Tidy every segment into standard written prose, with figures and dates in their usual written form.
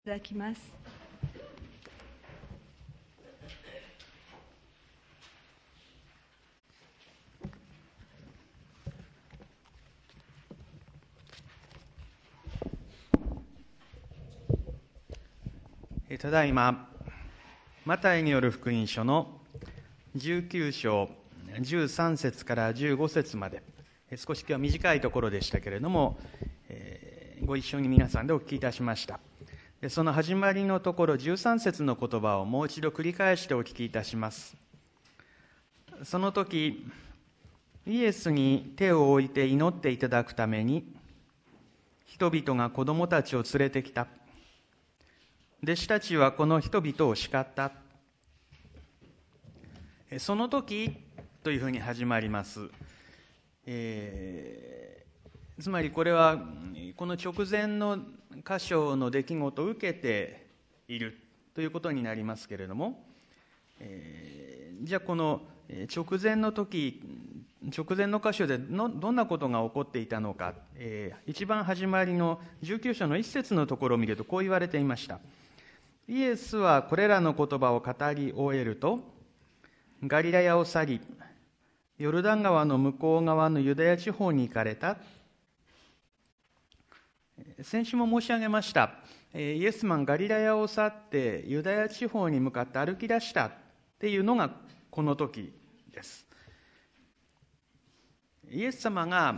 いただきます。 ただいまマタイによる福音書の19章13節から15節まで、少し今日は短いところでしたけれども、ご一緒に皆さんでお聞きいたしました。その始まりのところ13節の言葉をもう一度繰り返してお聞きいたします。その時イエスに手を置いて祈っていただくために人々が子供たちを連れてきた。弟子たちはこの人々を叱った。その時というふうに始まります。つまりこれはこの直前の箇所の出来事を受けているということになりますけれども、じゃあこの直前の時、直前の箇所でどんなことが起こっていたのか、一番始まりの19章の一節のところを見るとこう言われていました。イエスはこれらの言葉を語り終えると、ガリラヤを去り、ヨルダン川の向こう側のユダヤ地方に行かれた。先週も申し上げました。イエスマンガリラヤを去ってユダヤ地方に向かって歩き出したっていうのがこの時です。イエス様が、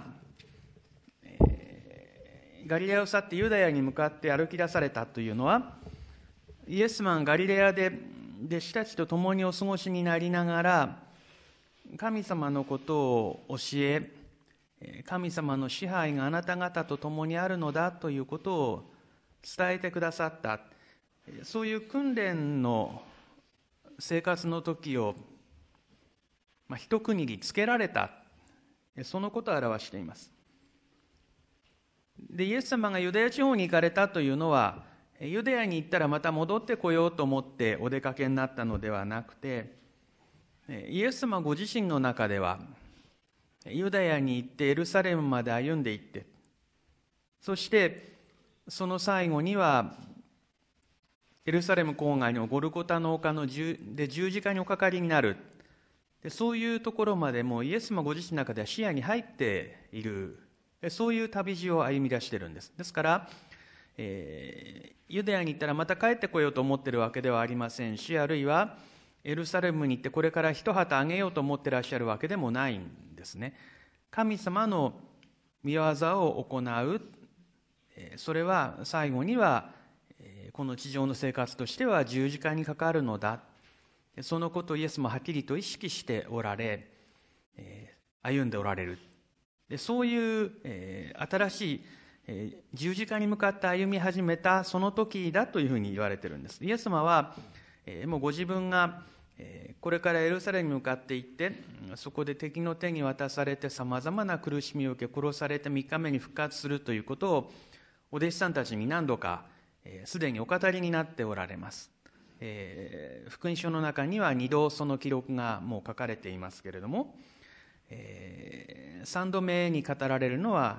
ガリラヤを去ってユダヤに向かって歩き出されたというのは、イエスマンガリラヤで弟子たちと共にお過ごしになりながら神様のことを教え、神様の支配があなた方と共にあるのだということを伝えてくださった、そういう訓練の生活の時を、一区切りつけられた、そのことを表しています。で、イエス様がユダヤ地方に行かれたというのは、ユダヤに行ったらまた戻ってこようと思ってお出かけになったのではなくて、イエス様ご自身の中ではユダヤに行ってエルサレムまで歩んでいって、そしてその最後にはエルサレム郊外のゴルゴタの丘の十字架におかかりになる、そういうところまでもイエス様ご自身の中では視野に入っている、そういう旅路を歩み出しているんです。ですから、ユダヤに行ったらまた帰ってこようと思っているわけではありませんし、あるいはエルサレムに行ってこれから一旗あげようと思ってらっしゃるわけでもないんですね。神様の御業を行う、それは最後にはこの地上の生活としては十字架にかかるのだ、そのことをイエスもはっきりと意識しておられ、歩んでおられる。そういう新しい十字架に向かって歩み始めたその時だというふうに言われているんです。イエス様はもうご自分がこれからエルサレムに向かって行って、そこで敵の手に渡されてさまざまな苦しみを受け殺されて3日目に復活するということをお弟子さんたちに何度かすでにお語りになっておられます。福音書の中には2度その記録がもう書かれていますけれども、3度目に語られるのは、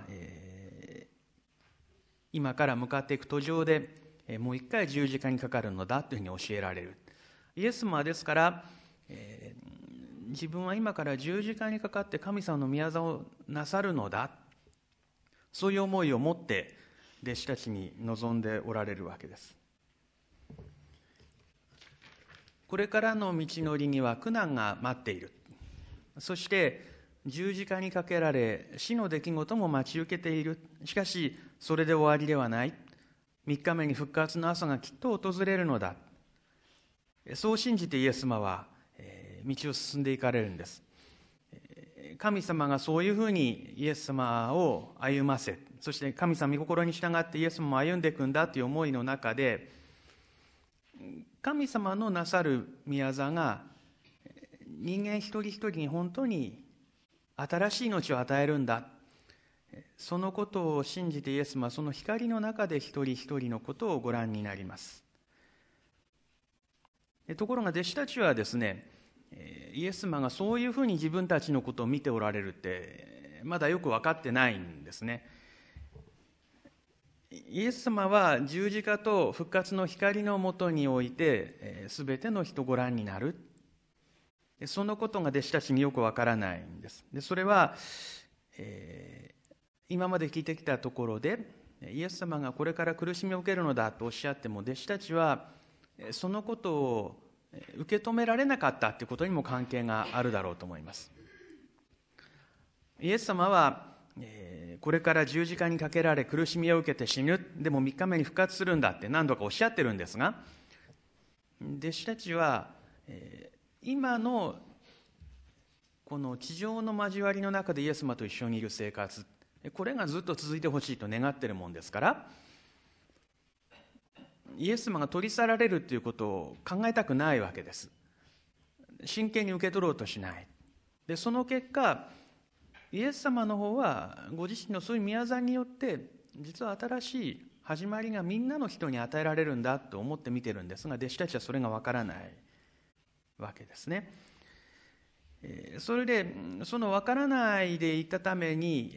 今から向かっていく途上でもう一回十字架にかかるのだというふうに教えられる。イエス様はですから、自分は今から十字架にかかって神様の御業をなさるのだ、そういう思いを持って弟子たちに臨んでおられるわけです。これからの道のりには苦難が待っている。そして十字架にかけられ死の出来事も待ち受けている。しかしそれで終わりではない。3日目に復活の朝がきっと訪れるのだ。そう信じてイエス様は道を進んでいかれるんです。神様がそういうふうにイエス様を歩ませ、そして神様御心に従ってイエス様も歩んでいくんだという思いの中で、神様のなさる御業が人間一人一人に本当に新しい命を与えるんだ、そのことを信じてイエス様はその光の中で一人一人のことをご覧になります。ところが弟子たちはですね、イエス様がそういうふうに自分たちのことを見ておられるってまだよく分かってないんですね。 イエス様は十字架と復活の光のもとにおいて、すべての人ご覧になる。そのことが弟子たちによくわからないんです。でそれは、今まで聞いてきたところで、イエス様がこれから苦しみを受けるのだとおっしゃっても、弟子たちはそのことを受け止められなかったということにも関係があるだろうと思います。イエス様は、これから十字架にかけられ苦しみを受けて死ぬ、でも3日目に復活するんだって何度かおっしゃってるんですが、弟子たちは、今のこの地上の交わりの中でイエス様と一緒にいる生活、これがずっと続いてほしいと願っているもんですから、イエス様が取り去られるということを考えたくないわけです。真剣に受け取ろうとしない。でその結果、イエス様の方はご自身のそういう宮座によって実は新しい始まりがみんなの人に与えられるんだと思って見てるんですが、弟子たちはそれがわからないわけですね。それでそのわからないでいたために、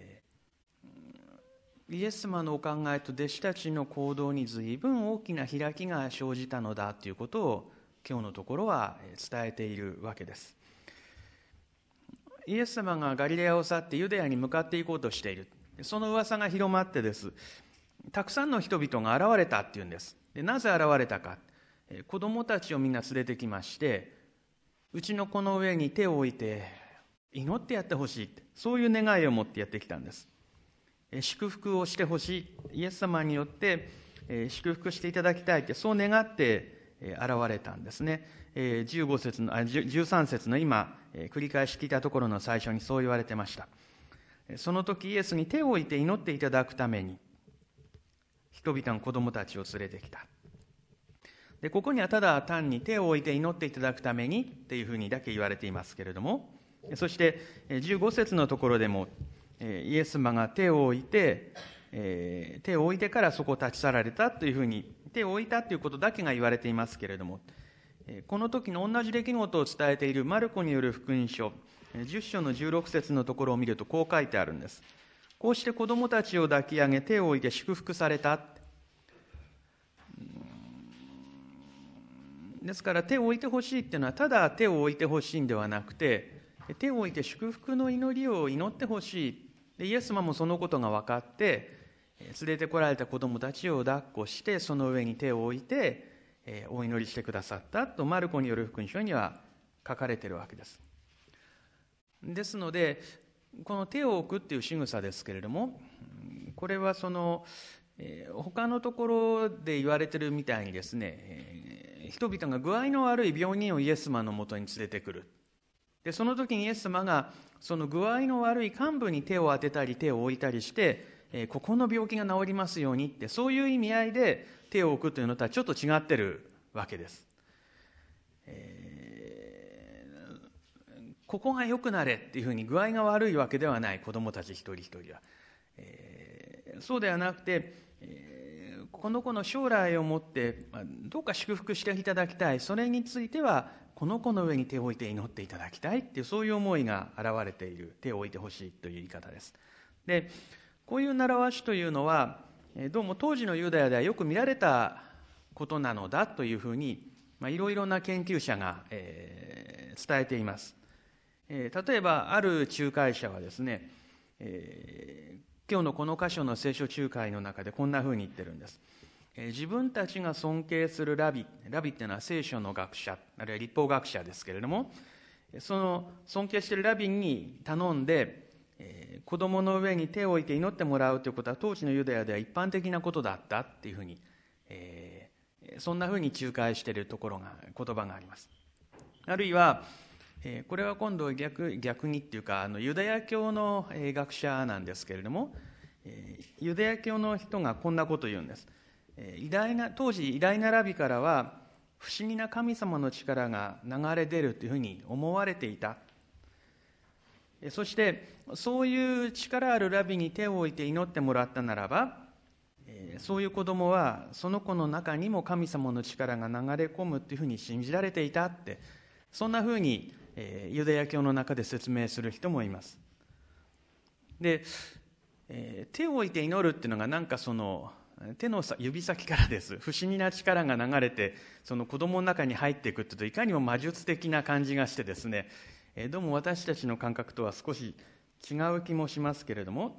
イエス様のお考えと弟子たちの行動に随分大きな開きが生じたのだということを今日のところは伝えているわけです。イエス様がガリレアを去ってユダヤに向かっていこうとしている、その噂が広まってです、たくさんの人々が現れたっていうんです。でなぜ現れたか、子供たちをみんな連れてきまして、うちの子の上に手を置いて祈ってやってほしい、そういう願いを持ってやってきたんです。祝福をしてほしい、イエス様によって祝福していただきたいって、そう願って現れたんですね。13節の今繰り返し聞いたところの最初にそう言われてました。その時イエスに手を置いて祈っていただくために人々の子供たちを連れてきた。でここにはただ単に手を置いて祈っていただくためにっていうふうにだけ言われていますけれども、そして15節のところでもイエス様が手を置いてからそこを立ち去られたというふうに、手を置いたということだけが言われていますけれども、この時の同じ出来事を伝えているマルコによる福音書10章の16節のところを見るとこう書いてあるんです。こうして子供たちを抱き上げ手を置いて祝福された。ですから手を置いてほしいっていうのはただ手を置いてほしいんではなくて、手を置いて祝福の祈りを祈ってほしい。でイエス様もそのことが分かって連れてこられた子供たちを抱っこしてその上に手を置いてお祈りしてくださったとマルコによる福音書には書かれているわけです。ですのでこの手を置くっていう仕草ですけれども、これはその他のところで言われているみたいにですね、人々が具合の悪い病人をイエス様のもとに連れてくる。でその時にイエス様がその具合の悪い幹部に手を当てたり手を置いたりして、ここの病気が治りますようにって、そういう意味合いで手を置くというのとはちょっと違ってるわけです。ここが良くなれっていうふうに具合が悪いわけではない、子どもたち一人一人は、そうではなくて、この子の将来をもってどうか祝福していただきたい、それについてはこの子の上に手を置いて祈っていただきたいっていう、そういう思いが現れている、手を置いてほしいという言い方です。でこういう習わしというのはどうも当時のユダヤではよく見られたことなのだというふうにいろいろな研究者が、伝えています。例えばある仲介者はですね、今日のこの箇所の聖書仲介の中でこんなふうに言ってるんです。自分たちが尊敬するラビっていうのは聖書の学者、あるいは律法学者ですけれども、その尊敬しているラビに頼んで、子供の上に手を置いて祈ってもらうということは当時のユダヤでは一般的なことだったっていうふうに、そんなふうに仲介しているところが言葉があります。あるいはこれは今度逆にっていうかユダヤ教の学者なんですけれども、ユダヤ教の人がこんなことを言うんです。当時偉大なラビからは不思議な神様の力が流れ出るというふうに思われていた。そしてそういう力あるラビに手を置いて祈ってもらったならば、そういう子供はその子の中にも神様の力が流れ込むというふうに信じられていたって、そんなふうにユダヤ教の中で説明する人もいます。で手を置いて祈るっていうのがなんかその手の指先からです不思議な力が流れてその子供の中に入っていくっていうといかにも魔術的な感じがしてですね、どうも私たちの感覚とは少し違う気もしますけれども、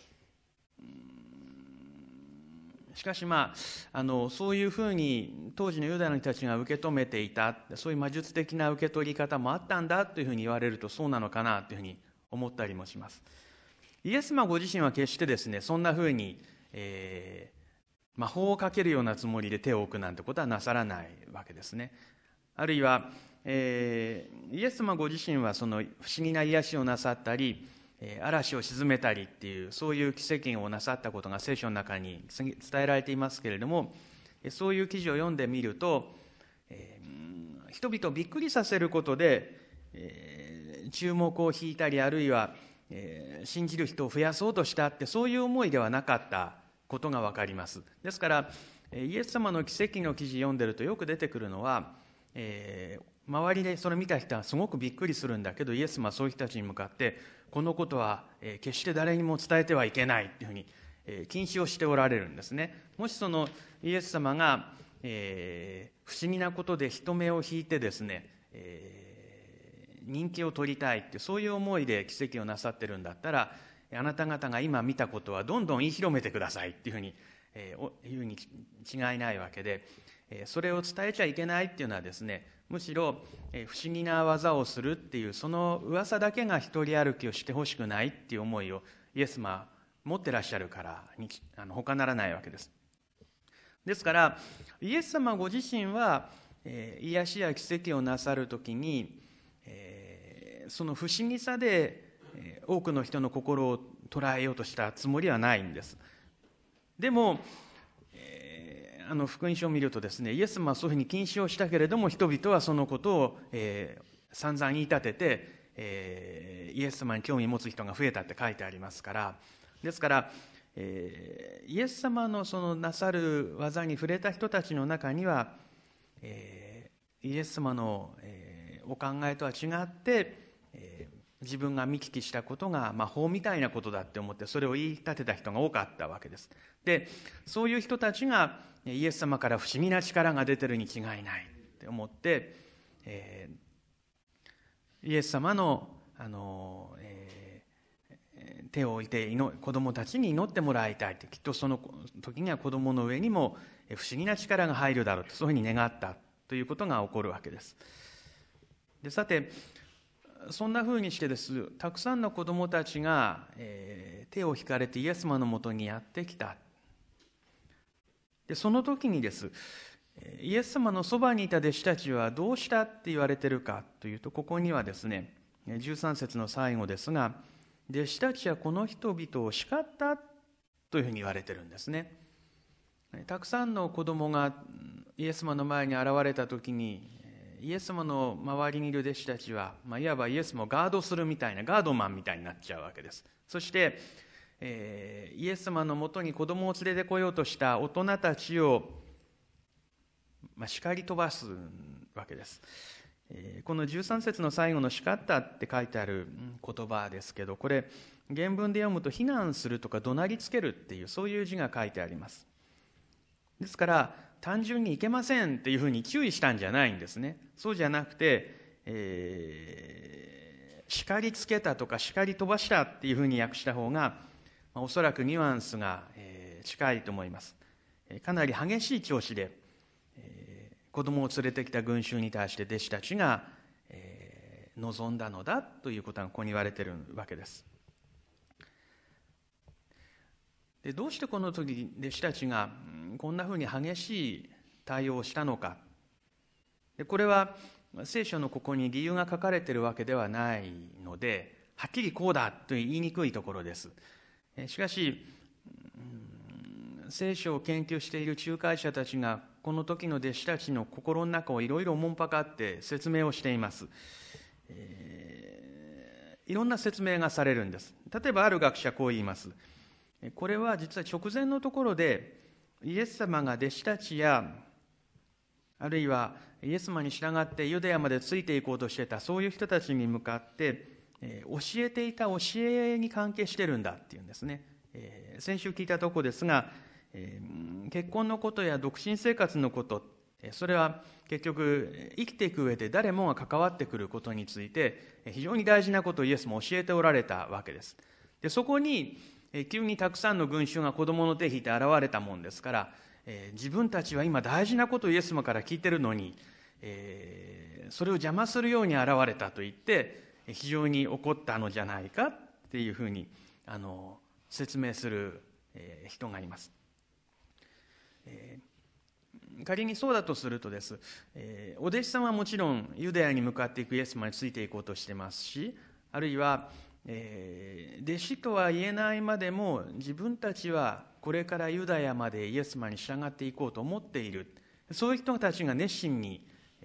しかしそういうふうに当時のユダヤの人たちが受け止めていた、そういう魔術的な受け取り方もあったんだというふうに言われるとそうなのかなというふうに思ったりもします。イエス様ご自身は決してですねそんなふうに、魔法をかけるようなつもりで手を置くなんてことはなさらないわけですね。あるいは、イエス様ご自身はその不思議な癒しをなさったり嵐を鎮めたりっていうそういう奇跡をなさったことが聖書の中に伝えられていますけれども、そういう記事を読んでみると、人々をびっくりさせることで、注目を引いたりあるいは、信じる人を増やそうとしたってそういう思いではなかったことが分かります。ですからイエス様の奇跡の記事読んでるとよく出てくるのは、周りでそれを見た人はすごくびっくりするんだけどイエス様はそういう人たちに向かってこのことは決して誰にも伝えてはいけないというふうに禁止をしておられるんですね。もしそのイエス様が不思議なことで人目を引いてですね人気を取りたいってそういう思いで奇跡をなさってるんだったらあなた方が今見たことはどんどん言い広めてくださいっていうふうに言うに違いないわけで、それを伝えちゃいけないっていうのはですねむしろ不思議な技をするっていうその噂だけが一人歩きをしてほしくないっていう思いをイエス様は持ってらっしゃるからに他ならないわけです。ですからイエス様ご自身は癒しや奇跡をなさるときにその不思議さで多くの人の心を捉えようとしたつもりはないんです。でも福音書を見るとですねイエス様はそういうふうに禁止をしたけれども人々はそのことを散々言い立ててイエス様に興味を持つ人が増えたって書いてありますから、ですからイエス様のそのなさる技に触れた人たちの中にはイエス様のお考えとは違って自分が見聞きしたことが魔法みたいなことだって思ってそれを言い立てた人が多かったわけです。でそういう人たちがイエス様から不思議な力が出てるに違いないって思って、イエス様の、手を置いて子供たちに祈ってもらいたいってきっとその時には子供の上にも不思議な力が入るだろうとそういうふうに願ったということが起こるわけです。でさてそんなふうにしてですたくさんの子供たちが、手を引かれてイエス様のもとにやってきた。でその時にですイエス様のそばにいた弟子たちはどうしたって言われているかというとここにはですね13節の最後ですが弟子たちはこの人々を叱ったというふうに言われているんですね。たくさんの子供がイエス様の前に現れた時にイエス様の周りにいる弟子たちは、いわばイエス様をガードするみたいなガードマンみたいになっちゃうわけです。そして、イエス様のもとに子供を連れてこようとした大人たちを、叱り飛ばすわけです。この13節の最後の叱ったって書いてある言葉ですけどこれ原文で読むと非難するとか怒鳴りつけるっていうそういう字が書いてあります。ですから単純にいけませんっていうふうに注意したんじゃないんですね。そうじゃなくて、叱りつけたとか叱り飛ばしたっていうふうに訳した方が、おそらくニュアンスが、近いと思います。かなり激しい調子で、子供を連れてきた群衆に対して弟子たちが、望んだのだということがここに言われているわけです。でどうしてこの時弟子たちがこんなふうに激しい対応をしたのか。でこれは聖書のここに理由が書かれているわけではないのではっきりこうだと言いにくいところです。しかし聖書を研究している仲介者たちがこの時の弟子たちの心の中をいろいろおもんぱかって説明をしています。いろんな説明がされるんです。例えばある学者こう言います。これは実は直前のところでイエス様が弟子たちやあるいはイエス様に従ってユダヤまでついていこうとしていたそういう人たちに向かって教えていた教えに関係してるんだっていうんですね。 先週聞いたところですが、結婚のことや独身生活のこと、それは結局生きていく上で誰もが関わってくることについて非常に大事なことをイエスも教えておられたわけです。でそこに急にたくさんの群衆が子供の手を引いて現れたもんですから、自分たちは今大事なことをイエス様から聞いてるのに、それを邪魔するように現れたと言って非常に怒ったのじゃないかっていうふうに説明する人がいます。仮にそうだとするとです、お弟子さんはもちろんユダヤに向かっていくイエス様についていこうとしてますし、あるいは、弟子とは言えないまでも自分たちはこれからユダヤまでイエス様に従っていこうと思っている、そういう人たちが熱心に、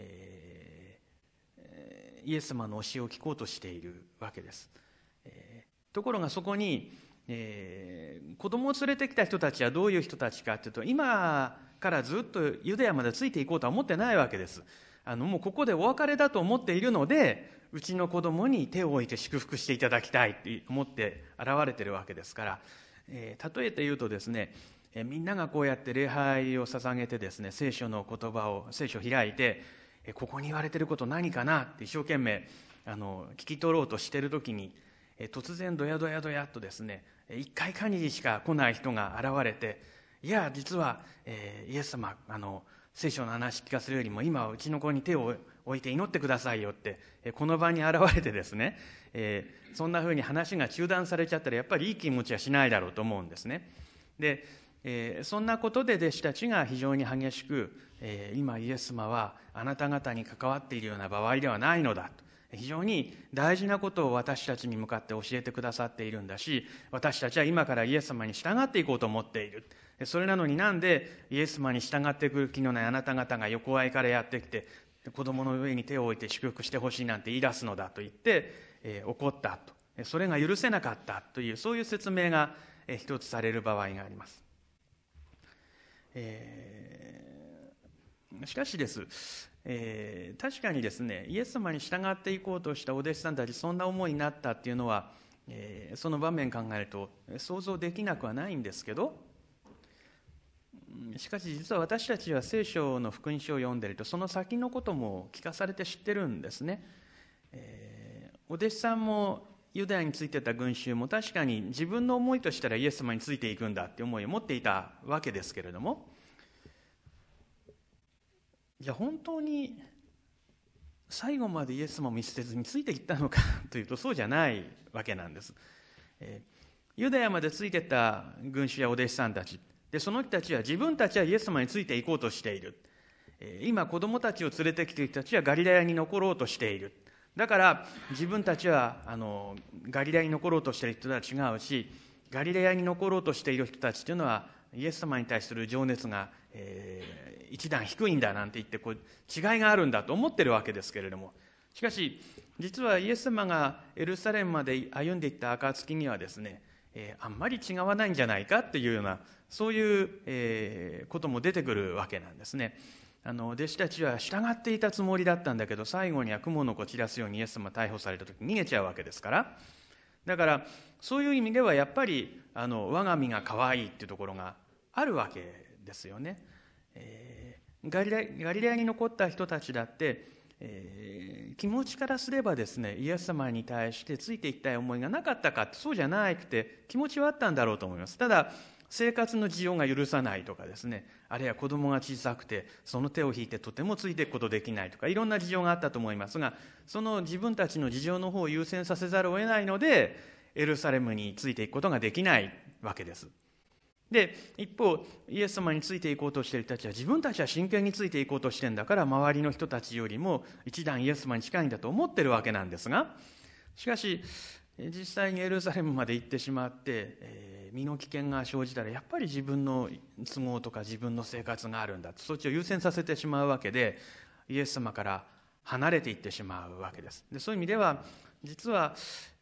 イエス様の教えを聞こうとしているわけです。ところがそこに、子供を連れてきた人たちはどういう人たちかというと、今からずっとユダヤまでついていこうとは思ってないわけです。もうここでお別れだと思っているので、うちの子供に手を置いて祝福していただきたいと思って現れているわけですから、例えて言うとですね、みんながこうやって礼拝を捧げてですね、聖書の言葉を聖書を開いて、ここに言われていること何かなって一生懸命聞き取ろうとしている時に、突然ドヤドヤドヤとですね、一回限りしか来ない人が現れて、いや実は、イエス様聖書の話聞かせるよりも今うちの子に手を置いて祈ってくださいよってこの場に現れてですね、そんなふうに話が中断されちゃったらやっぱりいい気持ちはしないだろうと思うんですね。で、そんなことで弟子たちが非常に激しく、今イエス様はあなた方に関わっているような場合ではないのだと、非常に大事なことを私たちに向かって教えてくださっているんだし、私たちは今からイエス様に従っていこうと思っている。それなのになんでイエス様に従っていく気のないあなた方が横合いからやってきて子供の上に手を置いて祝福してほしいなんて言い出すのだと言って、怒ったと、それが許せなかったという、そういう説明が一つされる場合があります。しかしです、確かにですね、イエス様に従っていこうとしたお弟子さんたちそんな思いになったっていうのは、その場面考えると想像できなくはないんですけど、しかし実は私たちは聖書の福音書を読んでいるとその先のことも聞かされて知ってるんですね。お弟子さんもユダヤについてた群衆も確かに自分の思いとしたらイエス様についていくんだって思いを持っていたわけですけれども、じゃあ本当に最後までイエス様を見捨てずについていったのかというとそうじゃないわけなんです。ユダヤまでついてた群衆やお弟子さんたちで、その人たちは自分たちはイエス様についていこうとしている。今子供たちを連れてきている人たちはガリラヤに残ろうとしている。だから自分たちはガリラヤに残ろうとしている人とは違うし、ガリラヤに残ろうとしている人たちというのはイエス様に対する情熱が、一段低いんだなんて言って違いがあるんだと思ってるわけですけれども、しかし実はイエス様がエルサレムまで歩んでいった暁にはですね、あんまり違わないんじゃないかっていうようなそういう、ことも出てくるわけなんですね。弟子たちは従っていたつもりだったんだけど、最後には雲の子散らすようにイエス様逮捕された時に逃げちゃうわけですから、だからそういう意味ではやっぱり我が身が可愛いっていうところがあるわけですよね。ガリラヤに残った人たちだって、気持ちからすればですね、イエス様に対してついていきたい思いがなかったかってそうじゃなくて、気持ちはあったんだろうと思います。ただ生活の事情が許さないとかですね、あるいは子供が小さくてその手を引いてとてもついていくことできないとか、いろんな事情があったと思いますが、その自分たちの事情の方を優先させざるを得ないのでエルサレムについていくことができないわけです。で一方イエス様についていこうとしている人たちは自分たちは真剣についていこうとしてるんだから、周りの人たちよりも一段イエス様に近いんだと思ってるわけなんですが、しかし実際にエルサレムまで行ってしまって、身の危険が生じたらやっぱり自分の都合とか自分の生活があるんだと、そっちを優先させてしまうわけで、イエス様から離れていってしまうわけです。でそういう意味では実は、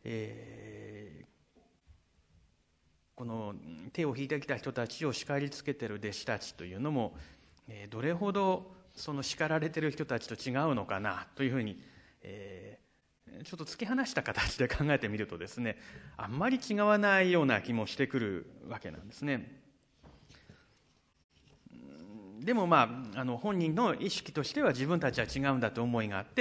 この手を引いてきた人たちを叱りつけている弟子たちというのも、どれほどその叱られている人たちと違うのかなというふうに、 ちょっと突き放した形で考えてみるとですね、あんまり違わないような気もしてくるわけなんですね。でも本人の意識としては自分たちは違うんだと思いがあって、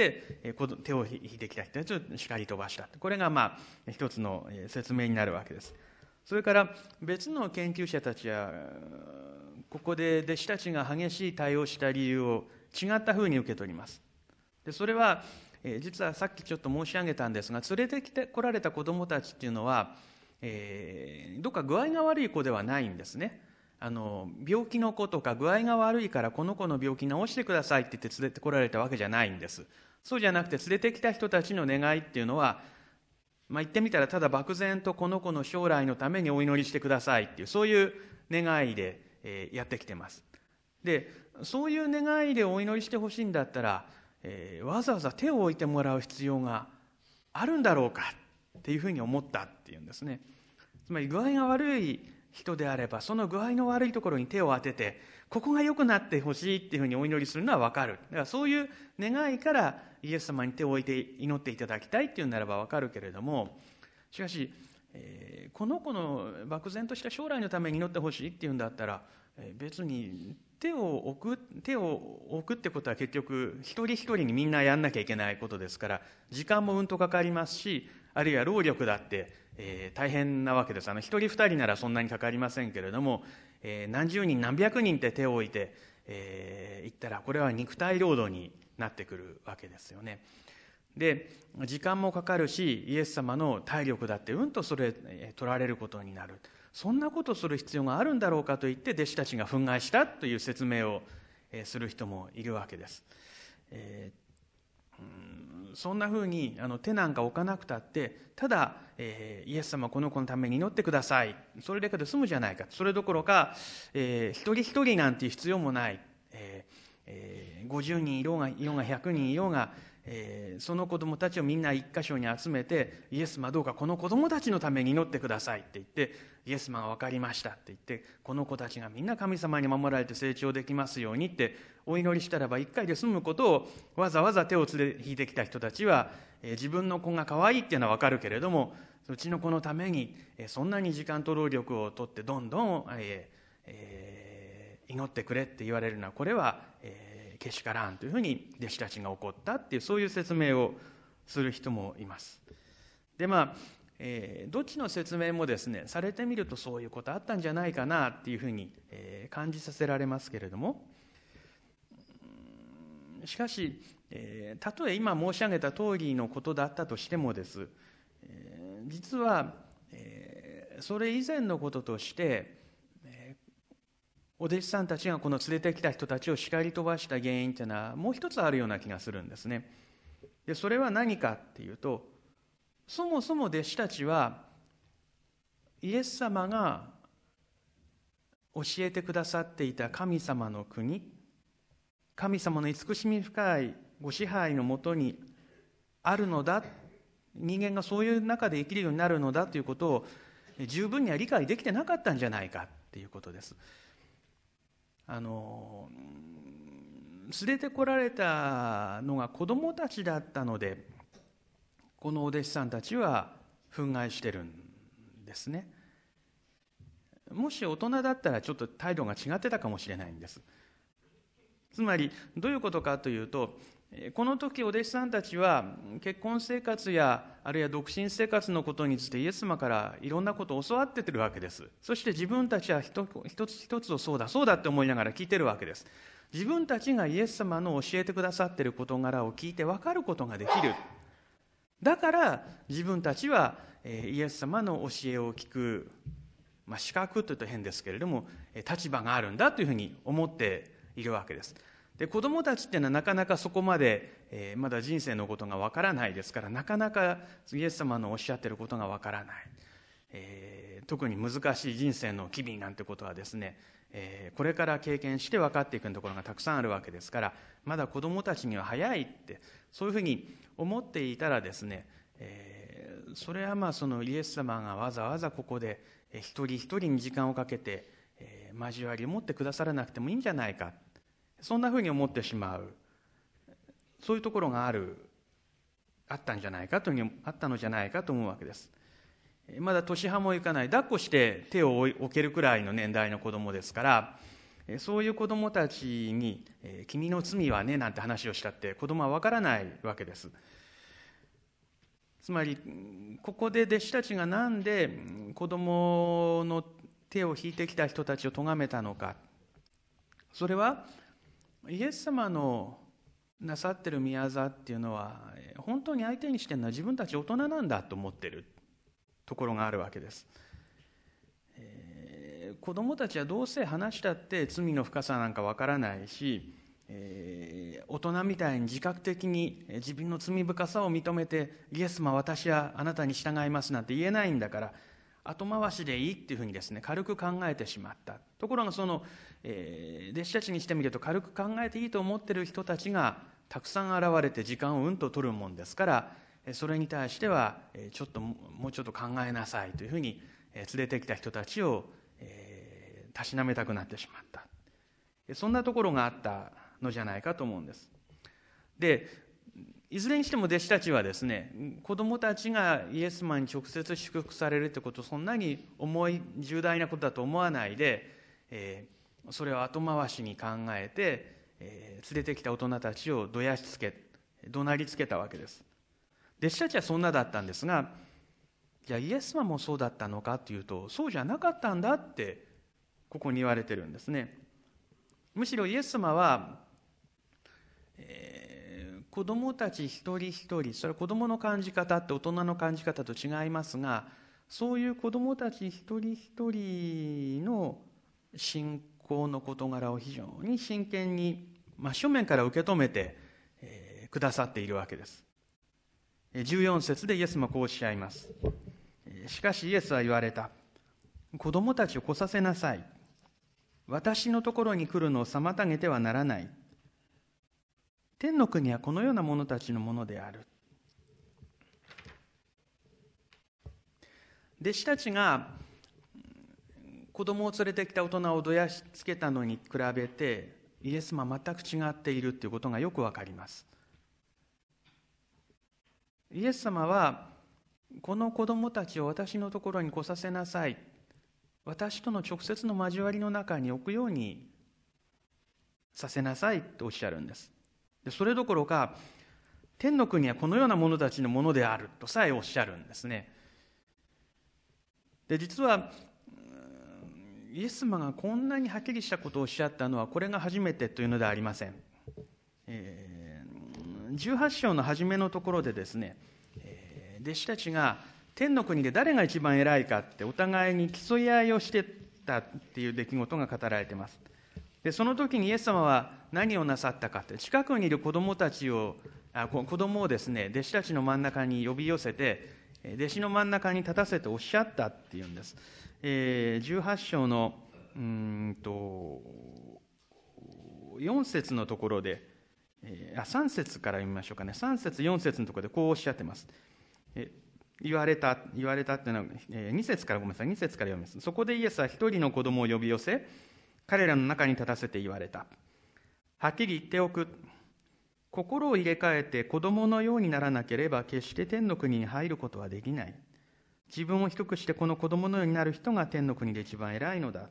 手を引いてきた人たちを叱り飛ばした。これが一つの説明になるわけです。それから別の研究者たちは、ここで弟子たちが激しい対応した理由を違ったふうに受け取ります。でそれは、実はさっきちょっと申し上げたんですが、連れてこられた子どもたちっていうのは、どっか具合が悪い子ではないんですね。病気の子とか具合が悪いからこの子の病気治してくださいって言って連れてこられたわけじゃないんです。そうじゃなくて、連れてきた人たちの願いっていうのは、言ってみたらただ漠然とこの子の将来のためにお祈りしてくださいっていう、そういう願いで、やってきてます。でそういう願いでお祈りしてほしいんだったら、わざわざ手を置いてもらう必要があるんだろうかっていうふうに思ったっていうんですね。つまり具合が悪い人であれば、その具合の悪いところに手を当てて、ここが良くなってほしいっていうふうにお祈りするのは分かる。だからそういう願いからイエス様に手を置いて祈っていただきたいっていうならば分かるけれども、しかし、この子の漠然とした将来のために祈ってほしいっていうんだったら、別に手を置くってことは結局一人一人にみんなやんなきゃいけないことですから、時間もかかりますし、あるいは労力だって、大変なわけです。一人二人ならそんなにかかりませんけれども、何十人何百人って手を置いて、言ったらこれは肉体労働になってくるわけですよね。で時間もかかるし、イエス様の体力だってそれ取られることになる。そんなことをする必要があるんだろうかと言って弟子たちが憤慨したという説明をする人もいるわけです。そんなふうに手なんか置かなくたって、ただ、イエス様この子のために祈ってください、それだけで済むじゃないか。それどころか、一人一人なんていう必要もない、50人いようが100人いようが、その子供たちをみんな一箇所に集めて、イエス様どうかこの子供たちのために祈ってくださいって言って、イエス様が分かりましたって言って、この子たちがみんな神様に守られて成長できますようにってお祈りしたらば、一回で済むことをわざわざ手を引いてきた人たちは、自分の子が可愛いっていうのは分かるけれども、うちの子のためにそんなに時間と労力をとってどんどん祈ってくれって言われるのは、これはけしからんというふうに弟子たちが怒ったっていう、そういう説明をする人もいます。でどっちの説明もですね、されてみるとそういうことあったんじゃないかなっていうふうに感じさせられますけれども、しかしたとえ今申し上げた通りのことだったとしてもです、実はそれ以前のこととして、お弟子さんたちがこの連れてきた人たちを叱り飛ばした原因というのはもう一つあるような気がするんですね。でそれは何かっていうと、そもそも弟子たちはイエス様が教えてくださっていた神様の国、神様の慈しみ深いご支配のもとにあるのだ、人間がそういう中で生きるようになるのだということを十分には理解できてなかったんじゃないかっていうことです。連れてこられたのが子供たちだったので、このお弟子さんたちは憤慨してるんですね。もし大人だったらちょっと態度が違ってたかもしれないんです。つまりどういうことかというと、この時お弟子さんたちは結婚生活やあるいは独身生活のことについてイエス様からいろんなことを教わっててるわけです。そして自分たちは一つ一つをそうだそうだって思いながら聞いてるわけです。自分たちがイエス様の教えてくださっている事柄を聞いて分かることができる。だから自分たちはイエス様の教えを聞く、資格というと変ですけれども立場があるんだというふうに思っているわけです。で子供たちっていうのはなかなかそこまで、まだ人生のことがわからないですから、なかなかイエス様のおっしゃってることがわからない、特に難しい人生の機微なんてことはですね、これから経験して分かっていくところがたくさんあるわけですから、まだ子供たちには早いってそういうふうに思っていたらですね、それはそのイエス様がわざわざここで一人一人に時間をかけて、交わりを持ってくださらなくてもいいんじゃないか、そんなふうに思ってしまう、そういうところがあるあったのじゃないかと思うわけです。まだ年派もいかない、抱っこして手を置けるくらいの年代の子供ですから、そういう子供たちに君の罪はねなんて話をしたって子供は分からないわけです。つまりここで弟子たちがなんで子供の手を引いてきた人たちを咎めたのか、それはイエス様のなさってる宮座っていうのは本当に相手にしてるのは自分たち大人なんだと思ってるところがあるわけです。子供たちはどうせ話したって罪の深さなんかわからないし、大人みたいに自覚的に自分の罪深さを認めてイエス様私はあなたに従いますなんて言えないんだから後回しでいいっていうふうにですね軽く考えてしまった。ところがその、弟子たちにしてみると軽く考えていいと思っている人たちがたくさん現れて時間をうんと取るもんですから、それに対してはもうちょっと考えなさいというふうに連れてきた人たちをたしなめたくなってしまった。そんなところがあったのじゃないかと思うんです。で、いずれにしても弟子たちはですね、子供たちがイエス様に直接祝福されるということをそんなに重大なことだと思わないで、それを後回しに考えて、連れてきた大人たちを怒鳴りつけたわけです。弟子たちはそんなだったんですが、じゃあイエス様もそうだったのかというと、そうじゃなかったんだってここに言われてるんですね。むしろイエス様は、子供たち一人一人、それは子供の感じ方って大人の感じ方と違いますが、そういう子供たち一人一人の信仰の事柄を非常に真剣に、真正面から受け止めて、くださっているわけです。14節でイエスもこうおっしゃいます。しかしイエスは言われた。子供たちを来させなさい。私のところに来るのを妨げてはならない。天の国はこのような者たちのものである。弟子たちが子供を連れてきた大人をどやしつけたのに比べて、イエスは全く違っているということがよくわかります。イエス様は、この子供たちを私のところに来させなさい。私との直接の交わりの中に置くようにさせなさいとおっしゃるんです。でそれどころか、天の国はこのような者たちのものであるとさえおっしゃるんですね。で実はイエス様がこんなにはっきりしたことをおっしゃったのはこれが初めてというのではありません。18章の初めのところでですね、弟子たちが天の国で誰が一番偉いかってお互いに競い合いをしてたっていう出来事が語られています。でその時にイエス様は何をなさったかって、近くにいる子供をですね、弟子たちの真ん中に呼び寄せて、弟子の真ん中に立たせておっしゃったっていうんです。18章の4節のところで、3節から読みましょうかね。3節4節のところでこうおっしゃってます。言われたっていうのは、2節から読みます。そこでイエスは一人の子供を呼び寄せ、彼らの中に立たせて言われた。はっきり言っておく。心を入れ替えて子供のようにならなければ決して天の国に入ることはできない。自分を低くしてこの子供のようになる人が天の国で一番偉いのだ。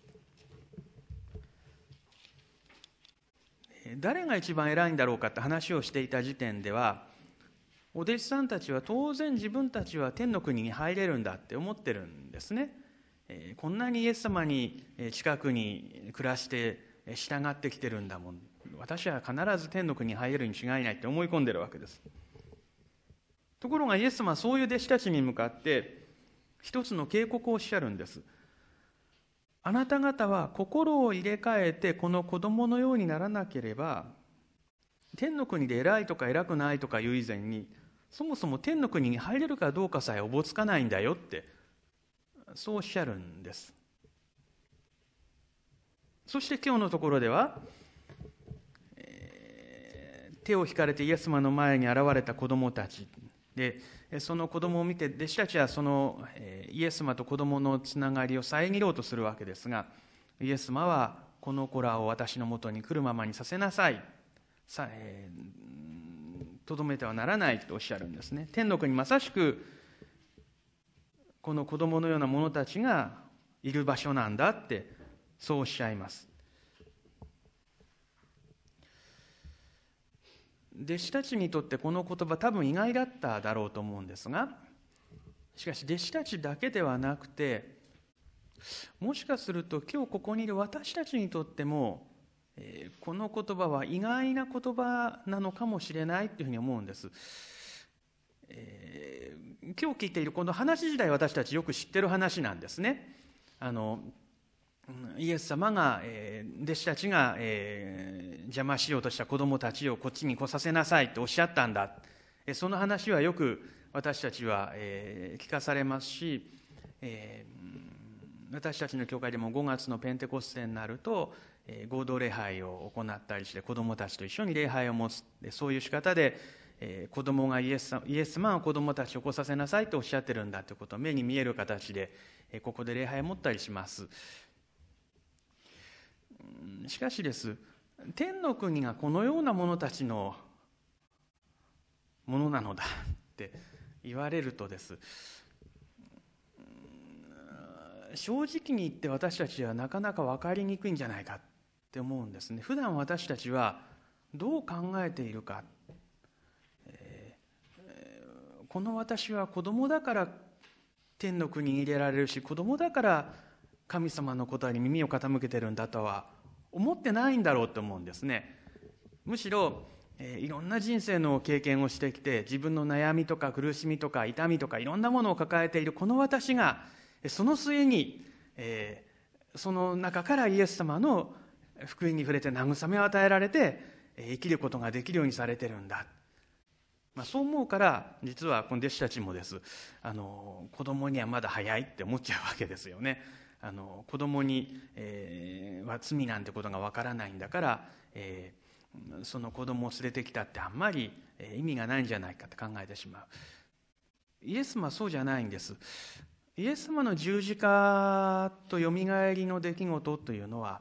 誰が一番偉いんだろうかって話をしていた時点では、お弟子さんたちは当然自分たちは天の国に入れるんだって思ってるんですね。こんなにイエス様に近くに暮らして従ってきてるんだもん、私は必ず天の国に入れるに違いないって思い込んでるわけです。ところがイエス様はそういう弟子たちに向かって一つの警告をおっしゃるんです。あなた方は心を入れ替えてこの子供のようにならなければ、天の国で偉いとか偉くないとかいう以前に、そもそも天の国に入れるかどうかさえおぼつかないんだよって、そうおっしゃるんです。そして今日のところでは、手を引かれてイエス様の前に現れた子供たちで、その子供を見て弟子たちはそのイエス様と子供のつながりを遮ろうとするわけですが、イエス様はこの子らを私のもとに来るままにさせなさい、 とどめてはならないとおっしゃるんですね。天の国まさしくこの子供のような者たちがいる場所なんだってそうおっしゃいます。弟子たちにとってこの言葉多分意外だっただろうと思うんですが、しかし弟子たちだけではなくて、もしかすると今日ここにいる私たちにとっても、この言葉は意外な言葉なのかもしれないというふうに思うんです。今日聞いているこの話自体、私たちよく知ってる話なんですね。イエス様が、弟子たちが、邪魔しようとした子供たちをこっちに来させなさいとおっしゃったんだ。その話はよく私たちは、聞かされますし、私たちの教会でも5月のペンテコステになると、合同礼拝を行ったりして子供たちと一緒に礼拝を持つ。そういう仕方で、子供がイエス様は子供たちを来させなさいとおっしゃってるんだということを目に見える形で、ここで礼拝を持ったりします。しかしです、天の国がこのような者たちのものなのだって言われるとです、正直に言って私たちはなかなか分かりにくいんじゃないかって思うんですね。普段私たちはどう考えているか、この私は子供だから天の国に入れられるし、子供だから神様の答えに耳を傾けてるんだとは思ってないんだろうと思うんですね。むしろ、いろんな人生の経験をしてきて、自分の悩みとか苦しみとか痛みとかいろんなものを抱えているこの私が、その末に、その中からイエス様の福音に触れて慰めを与えられて、生きることができるようにされてるんだ。そう思うから実はこの弟子たちもです、子供にはまだ早いって思っちゃうわけですよね。子供に、は罪なんてことがわからないんだから、その子供を連れてきたってあんまり意味がないんじゃないかって考えてしまう。イエス様はそうじゃないんです。イエス様の十字架とよみがえりの出来事というのは、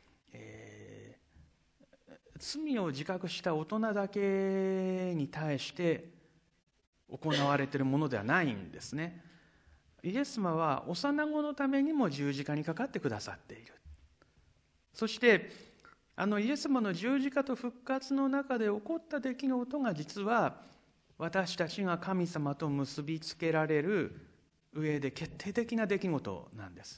罪を自覚した大人だけに対して行われているものではないんですね。イエス様は幼子のためにも十字架にかかってくださっている。そしてイエス様の十字架と復活の中で起こった出来事が実は私たちが神様と結びつけられる上で決定的な出来事なんです。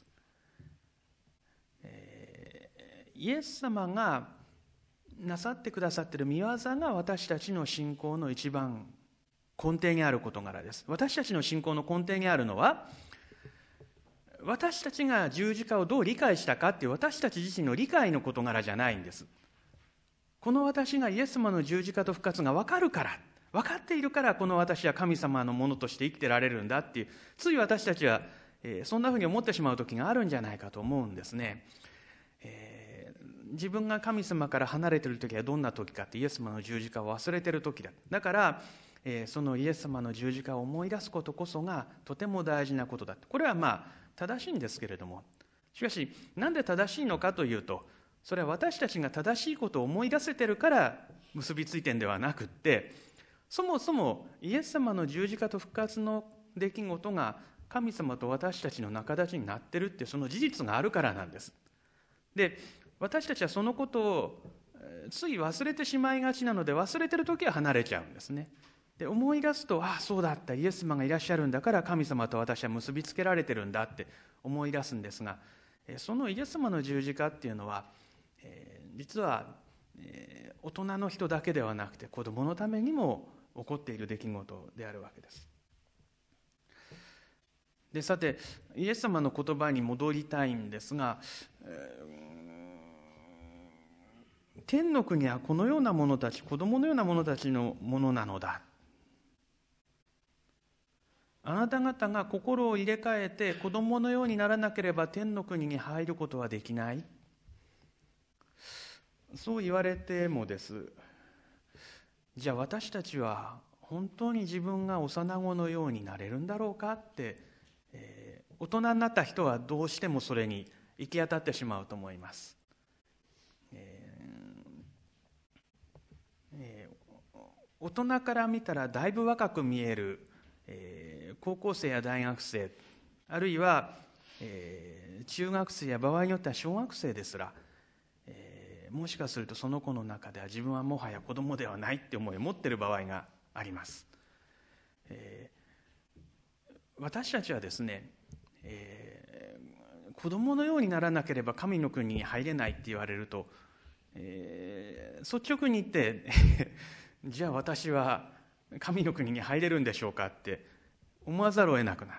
イエス様がなさってくださっている御業が私たちの信仰の一番根底にある事柄です。私たちの信仰の根底にあるのは、私たちが十字架をどう理解したかっていう私たち自身の理解の事柄じゃないんです。この私がイエス様の十字架と復活が分かるから、分かっているからこの私は神様のものとして生きてられるんだっていう、つい私たちは、そんなふうに思ってしまう時があるんじゃないかと思うんですね。自分が神様から離れている時はどんな時かって、イエス様の十字架を忘れている時だ。だから、そのイエス様の十字架を思い出すことこそがとても大事なことだ。これは正しいんですけれども、しかしなんで正しいのかというと、それは私たちが正しいことを思い出せてるから結びついてんではなくって、そもそもイエス様の十字架と復活の出来事が神様と私たちの仲立ちになってるって、その事実があるからなんです。で、私たちはそのことをつい忘れてしまいがちなので、忘れてる時は離れちゃうんですね。で、思い出すと、そうだった、イエス様がいらっしゃるんだから神様と私は結びつけられてるんだって思い出すんですが、そのイエス様の十字架っていうのは、実は、大人の人だけではなくて子供のためにも起こっている出来事であるわけです。で、さてイエス様の言葉に戻りたいんですが、天の国はこのような者たち、子供のような者たちのものなのだ。あなた方が心を入れ替えて子供のようにならなければ天の国に入ることはできない。そう言われてもです。じゃあ私たちは本当に自分が幼子のようになれるんだろうかって、大人になった人はどうしてもそれに行き当たってしまうと思います。 大人から見たらだいぶ若く見える、高校生や大学生、あるいは、中学生や場合によっては小学生ですら、もしかするとその子の中では自分はもはや子供ではないって思いを持っている場合があります。私たちはですね、子供のようにならなければ神の国に入れないって言われると、率直に言ってじゃあ私は神の国に入れるんでしょうかって思わざるを得なくな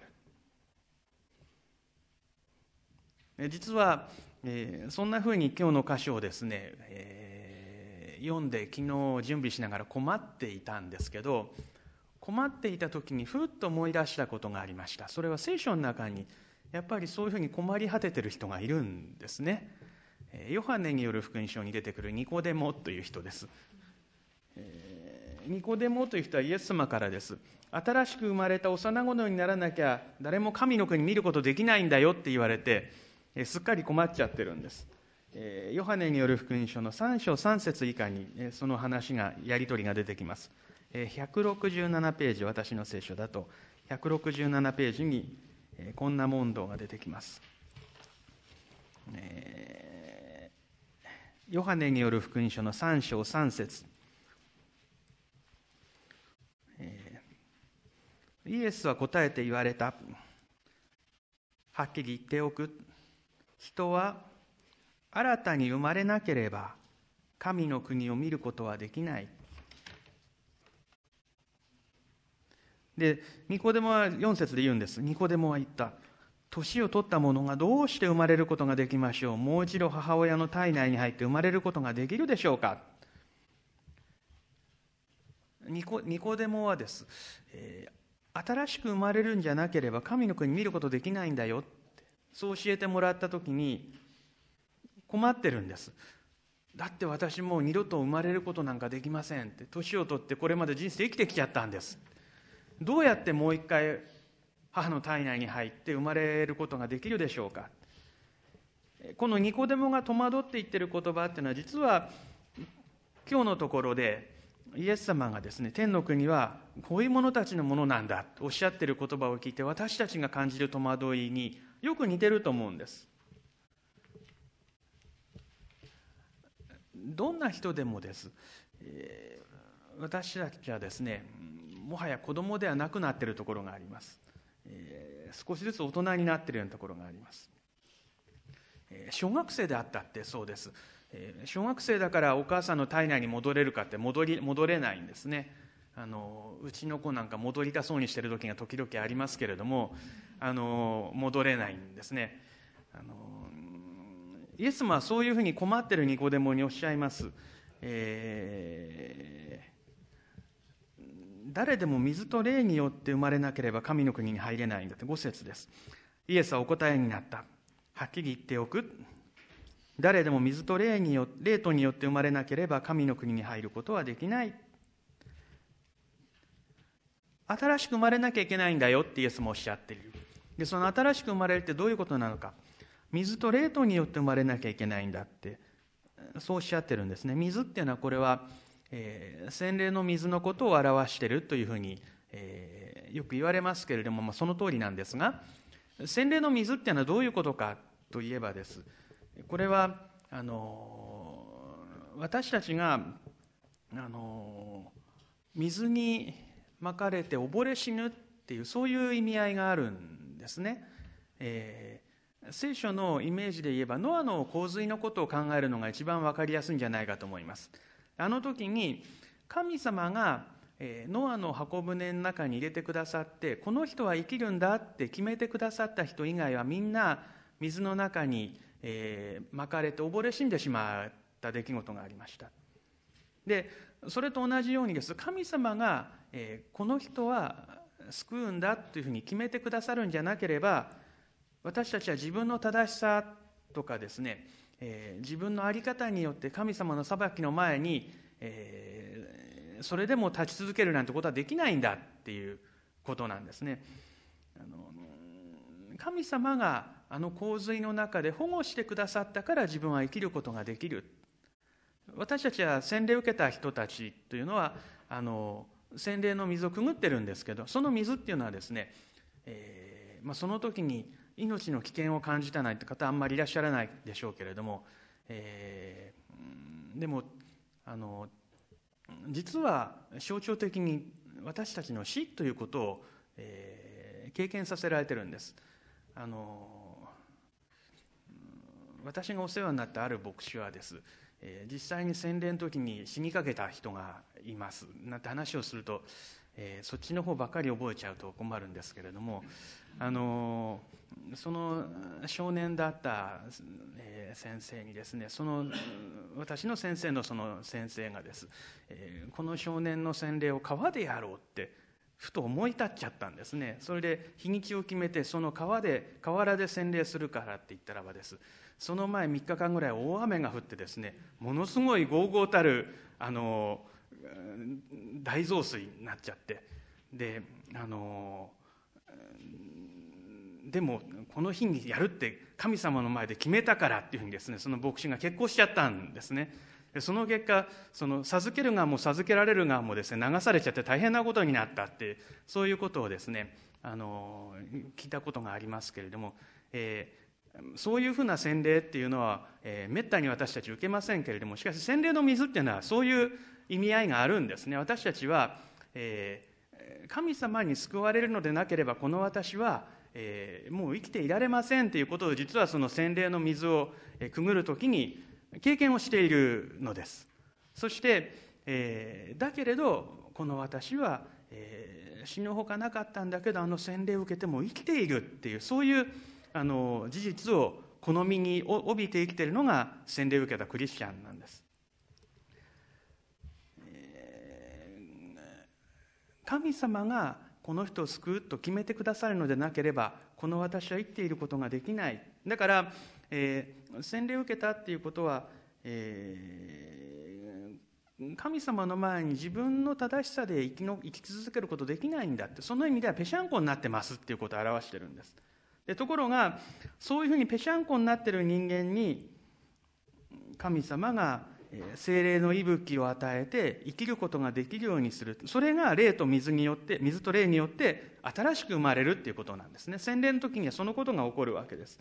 る。実は、そんなふうに今日の箇所をですね、読んで昨日準備しながら困っていたんですけど、困っていた時にふっと思い出したことがありました。それは聖書の中にやっぱりそういうふうに困り果ててる人がいるんですね。ヨハネによる福音書に出てくるニコデモという人です。ニコデモという人はイエス様からです。新しく生まれた幼子のようにならなきゃ誰も神の国見ることできないんだよって言われて、すっかり困っちゃってるんです。ヨハネによる福音書の3章3節以下にその話がやり取りが出てきます。167ページ、私の聖書だと167ページにこんな問答が出てきます。ヨハネによる福音書の3章3節、イエスは答えて言われた。はっきり言っておく。人は新たに生まれなければ神の国を見ることはできない。で、ニコデモは4節で言うんです。ニコデモは言った。年を取った者がどうして生まれることができましょう。もう一度母親の体内に入って生まれることができるでしょうか。ニコデモはです、新しく生まれるんじゃなければ神の国見ることできないんだよってそう教えてもらった時に困ってるんです。だって私もう二度と生まれることなんかできませんって、年を取ってこれまで人生生きてきちゃったんです。どうやってもう一回母の体内に入って生まれることができるでしょうか。このニコデモが戸惑って言ってる言葉っていうのは、実は今日のところでイエス様がですね、天の国はこういう者たちのものなんだとおっしゃっている言葉を聞いて、私たちが感じる戸惑いによく似てると思うんです。どんな人でもです、私たちはですね、もはや子供ではなくなっているところがあります。少しずつ大人になっているようなところがあります。小学生であったってそうです。小学生だからお母さんの体内に戻れるかって戻れないんですね。うちの子なんか戻りたそうにしている時が時々ありますけれども、戻れないんですね。イエス様はそういうふうに困っているニコデモにおっしゃいます。誰でも水と霊によって生まれなければ神の国に入れないんだって5節です。イエスはお答えになった。はっきり言っておく。誰でも水と霊とによって生まれなければ神の国に入ることはできない。新しく生まれなきゃいけないんだよってイエスもおっしゃっている。で、その新しく生まれるってどういうことなのか。水と霊とによって生まれなきゃいけないんだってそうおっしゃってるんですね。水っていうのはこれは、洗礼の水のことを表しているというふうに、よく言われますけれども、その通りなんですが、洗礼の水っていうのはどういうことかといえばです。これは私たちが水にまかれて溺れ死ぬっていうそういう意味合いがあるんですね。聖書のイメージで言えばノアの洪水のことを考えるのが一番分かりやすいんじゃないかと思います。あの時に神様がノアの箱舟の中に入れてくださって、この人は生きるんだって決めてくださった人以外はみんな水の中にまかれて溺れ死んでしまった出来事がありました。でそれと同じようにです、神様がこの人は救うんだというふうに決めてくださるんじゃなければ、私たちは自分の正しさとかですね、自分の在り方によって神様の裁きの前に、それでも立ち続けるなんてことはできないんだっていうことなんですね。神様が洪水の中で保護してくださったから自分は生きることができる。私たちは洗礼を受けた人たちというのは洗礼の水をくぐってるんですけど、その水っていうのはですね、その時に命の危険を感じたなんて方あんまりいらっしゃらないでしょうけれども、でも実は象徴的に私たちの死ということを、経験させられてるんです。私がお世話になったある牧師はです、実際に洗礼の時に死にかけた人がいますなんて話をすると、そっちの方ばかり覚えちゃうと困るんですけれども、その少年だった、先生にですね、私の先生のその先生がです、この少年の洗礼を川でやろうってふと思い立っちゃったんですね。それで日にちを決めて、その河原で洗礼するからって言ったらばです、その前3日間ぐらい大雨が降ってですね、ものすごい豪々たる大増水になっちゃって、ででもこの日にやるって神様の前で決めたからっていうふうにですね、その牧師が決行しちゃったんですね。その結果、その授ける側も授けられる側もですね、流されちゃって大変なことになったって、そういうことをですね聞いたことがありますけれども、そういうふうな洗礼っていうのは、めったに私たち受けませんけれども、しかし洗礼の水っていうのはそういう意味合いがあるんですね。私たちは、神様に救われるのでなければこの私は、もう生きていられませんということを、実はその洗礼の水をくぐるときに経験をしているのです。そして、だけれどこの私は、死ぬほかなかったんだけど洗礼を受けても生きているっていう、そういう事実を好みに帯びて生きているのが洗礼を受けたクリスチャンなんです。神様がこの人を救うと決めてくださるのでなければこの私は生きていることができない。だから、洗礼を受けたっていうことは、神様の前に自分の正しさで生き続けることできないんだって、その意味ではぺしゃんこになってますっていうことを表してるんです。でところがそういうふうにぺしゃんこになってる人間に神様が聖霊の息吹を与えて生きることができるようにする。それが霊と水と霊によって新しく生まれるっていうことなんですね。洗礼の時にはそのことが起こるわけです。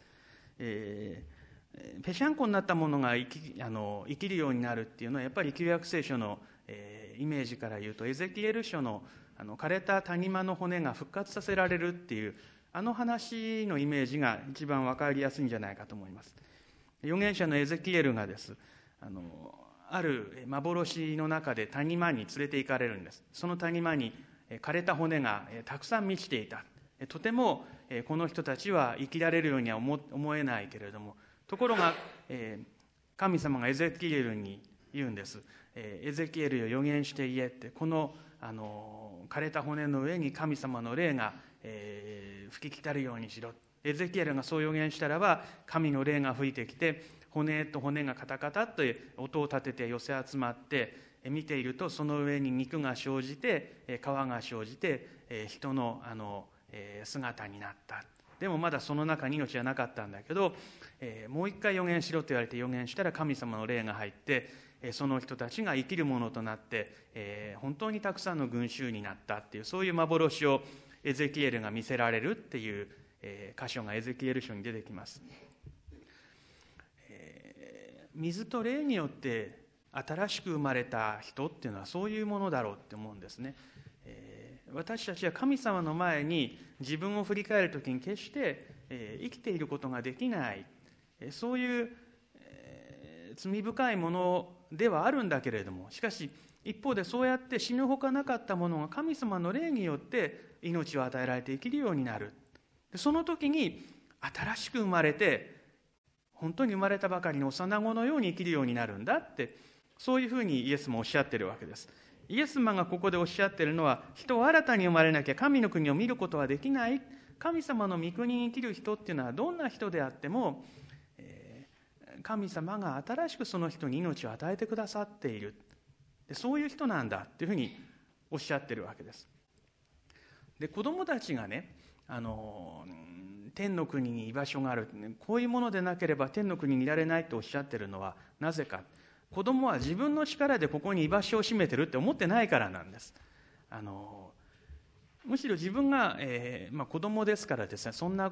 ぺしゃんこになったものが生きるようになるっていうのは、やっぱり旧約聖書の、イメージから言うとエゼキエル書の枯れた谷間の骨が復活させられるっていう話のイメージが一番分かりやすいんじゃないかと思います。預言者のエゼキエルがですある幻の中で谷間に連れて行かれるんです。その谷間に枯れた骨がたくさん満ちていた。とてもこの人たちは生きられるようには思えないけれども、ところが神様がエゼキエルに言うんです。エゼキエルよ予言して言えって、この枯れた骨の上に神様の霊が吹き来るようにしろ。エゼキエルがそう予言したらば、神の霊が吹いてきて骨と骨がカタカタと音を立てて寄せ集まって見ていると、その上に肉が生じて皮が生じて人の姿になった。でもまだその中に命はなかったんだけど、もう一回予言しろと言われて予言したら神様の霊が入ってその人たちが生きるものとなって本当にたくさんの群衆になったっていう、そういう幻をエゼキエルが見せられるっていう箇所がエゼキエル書に出てきます。水と霊によって新しく生まれた人っていうのはそういうものだろうって思うんですね。私たちは神様の前に自分を振り返るときに決して生きていることができない、そういう罪深いものではあるんだけれども、しかし一方でそうやって死ぬほかなかったものが神様の霊によって命を与えられて生きるようになる。その時に新しく生まれて本当に生まれたばかりの幼子のように生きるようになるんだって、そういうふうにイエスもおっしゃってるわけです。イエス様がここでおっしゃっているのは、人は新たに生まれなきゃ神の国を見ることはできない。神様の御国に生きる人っていうのはどんな人であっても、神様が新しくその人に命を与えてくださっている。でそういう人なんだっていうふうにおっしゃってるわけです。で子供たちがね、天の国に居場所がある、こういうものでなければ天の国にいられないとおっしゃってるのはなぜか。 子供は自分の力でここに居場所を占めてるって思ってないからなんです。むしろ自分が、子供ですからですね、そんな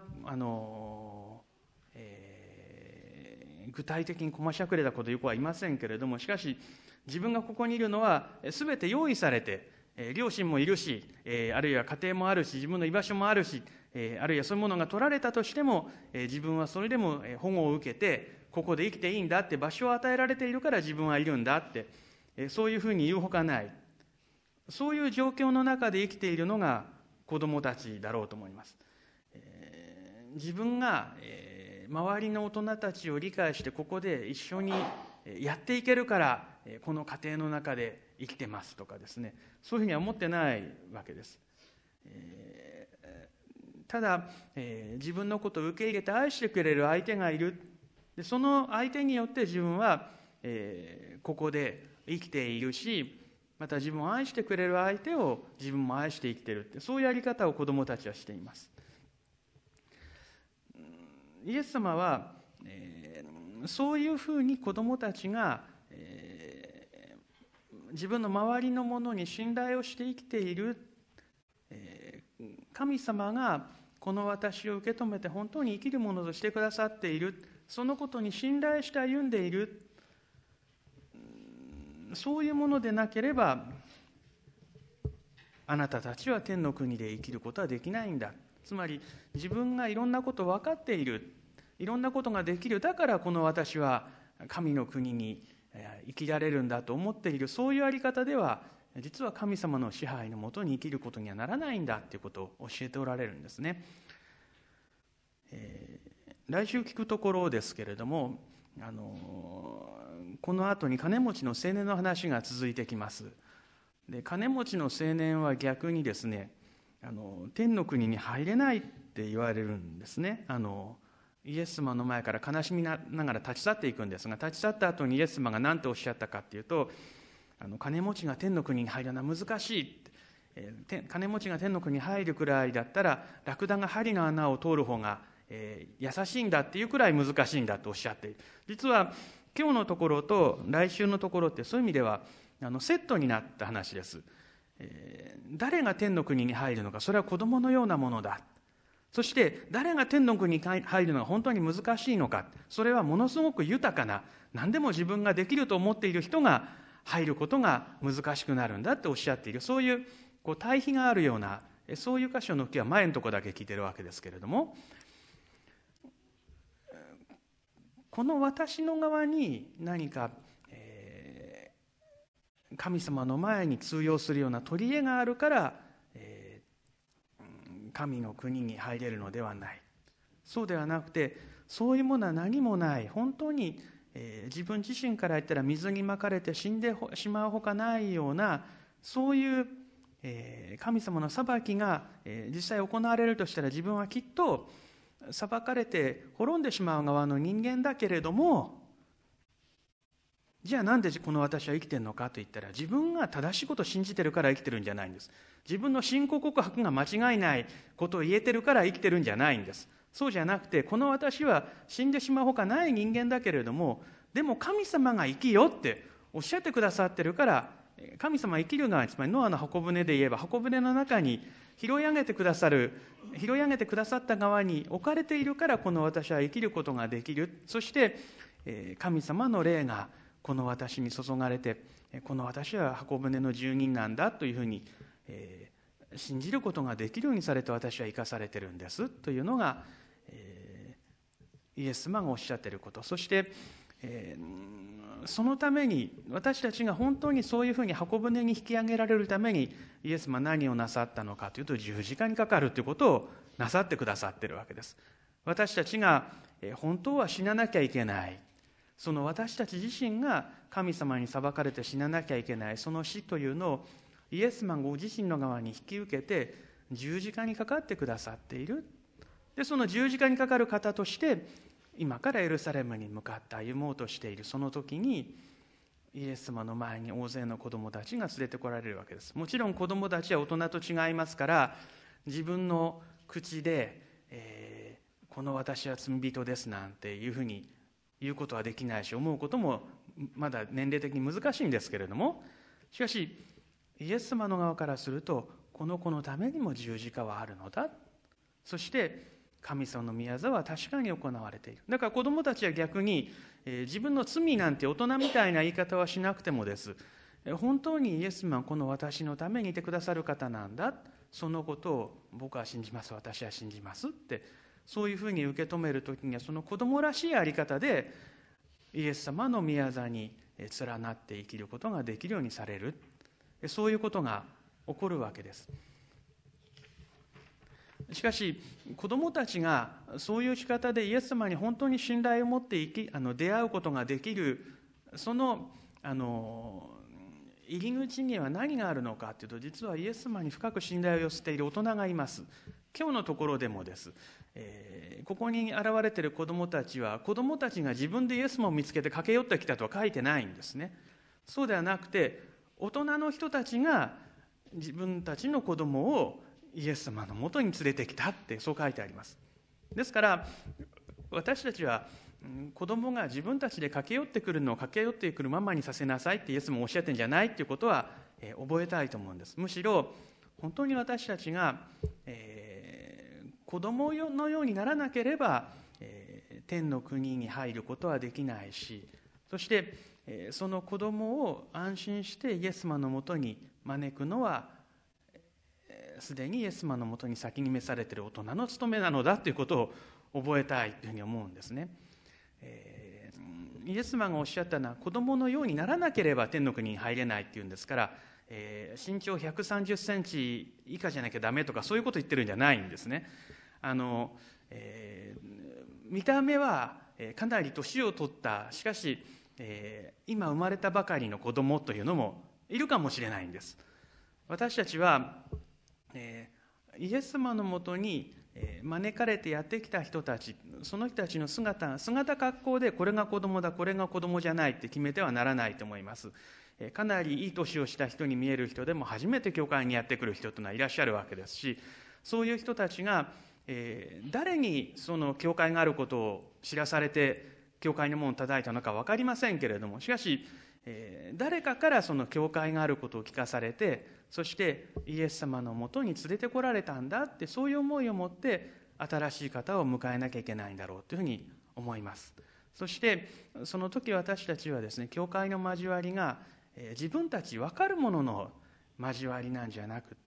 具体的にこましゃくれたこと言う子はいませんけれども、しかし自分がここにいるのは全て用意されて、両親もいるし、あるいは家庭もあるし、自分の居場所もあるし、あるいはそういうものが取られたとしても、自分はそれでも保護を受けてここで生きていいんだって場所を与えられているから自分はいるんだって、そういうふうに言うほかない、そういう状況の中で生きているのが子どもたちだろうと思います。自分が周りの大人たちを理解してここで一緒にやっていけるからこの家庭の中で生きてますとかですね、そういうふうには思ってないわけです。ただ、自分のことを受け入れて愛してくれる相手がいる。でその相手によって自分は、ここで生きているし、また自分を愛してくれる相手を自分も愛して生きているって、そういうやり方を子どもたちはしています。イエス様は、そういうふうに子どもたちが、自分の周りのものに信頼をして生きている、神様がこの私を受け止めて本当に生きるものとしてくださっている、そのことに信頼して歩んでいる、そういうものでなければあなたたちは天の国で生きることはできないんだ。つまり自分がいろんなことを分かっている、いろんなことができる、だからこの私は神の国に生きられるんだと思っている、そういうあり方では実は神様の支配のもとに生きることにはならないんだということを教えておられるんですね。来週聞くところですけれども、この後に金持ちの青年の話が続いてきます。で金持ちの青年は逆にですね、天の国に入れないって言われるんですね。イエス様の前から悲しみながら立ち去っていくんですが、立ち去った後にイエス様が何とおっしゃったかっていうと、金持ちが天の国に入るのは難しい、金持ちが天の国に入るくらいだったらラクダが針の穴を通る方が、優しいんだっていうくらい難しいんだとおっしゃっている。実は今日のところと来週のところってそういう意味ではセットになった話です。誰が天の国に入るのか、それは子供のようなものだ。そして誰が天の国に入るのが本当に難しいのか、それはものすごく豊かな、何でも自分ができると思っている人が入ることが難しくなるんだっておっしゃっている、そういう対比があるような、そういう箇所の時は前のところだけ聞いてるわけですけれども、この私の側に何か、神様の前に通用するような取り柄があるから、神の国に入れるのではない。そうではなくて、そういうものは何もない、本当に、自分自身から言ったら水にまかれて死んでしまうほかないような、そういう、神様の裁きが、実際行われるとしたら、自分はきっと裁かれて滅んでしまう側の人間だけれども、じゃあなんでこの私は生きてるのかといったら、自分が正しいことを信じてるから生きてるんじゃないんです。自分の信仰告白が間違いないことを言えてるから生きてるんじゃないんです。そうじゃなくて、この私は死んでしまうほかない人間だけれども、でも神様が生きよっておっしゃってくださってるから、神様が生きる側に、つまりノアの箱舟で言えば箱舟の中に拾い上げてくださった側に置かれているから、この私は生きることができる。そして神様の霊がこの私に注がれて、この私は箱舟の住人なんだというふうに、信じることができるようにされて私は生かされてるんですというのが、イエス様がおっしゃっていること。そして、そのために私たちが本当にそういうふうに箱舟に引き上げられるためにイエス様は何をなさったのかというと、十字架にかかるということをなさってくださっているわけです。私たちが本当は死ななきゃいけない、その私たち自身が神様に裁かれて死ななきゃいけない、その死というのをイエス様ご自身の側に引き受けて十字架にかかってくださっている。でその十字架にかかる方として今からエルサレムに向かって歩もうとしているその時に、イエス様の前に大勢の子供たちが連れてこられるわけです。もちろん子供たちは大人と違いますから、自分の口で、この私は罪人ですなんていうふうに言うことはできないし、思うこともまだ年齢的に難しいんですけれども、しかしイエス様の側からすると、この子のためにも十字架はあるのだ。そして神様の御業は確かに行われている。だから子どもたちは逆に、自分の罪なんて大人みたいな言い方はしなくてもです、本当にイエス様はこの私のためにいてくださる方なんだ、そのことを僕は信じます、私は信じますって、そういうふうに受け止めるときには、その子供らしいあり方でイエス様の御業に連なって生きることができるようにされる、そういうことが起こるわけです。しかし子どもたちがそういう仕方でイエス様に本当に信頼を持って出会うことができる、その入り口には何があるのかというと、実はイエス様に深く信頼を寄せている大人がいます。今日のところでもです、ここに現れている子どもたちは、子どもたちが自分でイエス様を見つけて駆け寄ってきたとは書いてないんですね。そうではなくて、大人の人たちが自分たちの子供をイエス様のもとに連れてきたって、そう書いてあります。ですから私たちは子供が自分たちで駆け寄ってくるのを駆け寄ってくるままにさせなさいってイエスもおっしゃってるんじゃないっていうことは覚えたいと思うんです。むしろ本当に私たちが子供のようにならなければ天の国に入ることはできないし、そしてその子供を安心してイエス様のもとに招くのはすでにイエス様のもとに先に召されている大人の務めなのだということを覚えたいというふうに思うんですね。イエス様がおっしゃったのは、子供のようにならなければ天の国に入れないっていうんですから、身長130センチ以下じゃなきゃダメとかそういうこと言ってるんじゃないんですね。見た目はかなり年を取った、しかし、今生まれたばかりの子供というのもいるかもしれないんです。私たちはイエス様のもとに招かれてやってきた人たち、その人たちの姿格好でこれが子供だこれが子供じゃないって決めてはならないと思います。かなりいい年をした人に見える人でも初めて教会にやってくる人というのはいらっしゃるわけですし、そういう人たちが誰にその教会があることを知らされて教会の門を叩いたのか分かりませんけれども、しかし誰かからその教会があることを聞かされて、そしてイエス様のもとに連れてこられたんだって、そういう思いを持って新しい方を迎えなきゃいけないんだろうというふうに思います。そしてその時私たちはですね、教会の交わりが自分たち分かるものの交わりなんじゃなくって、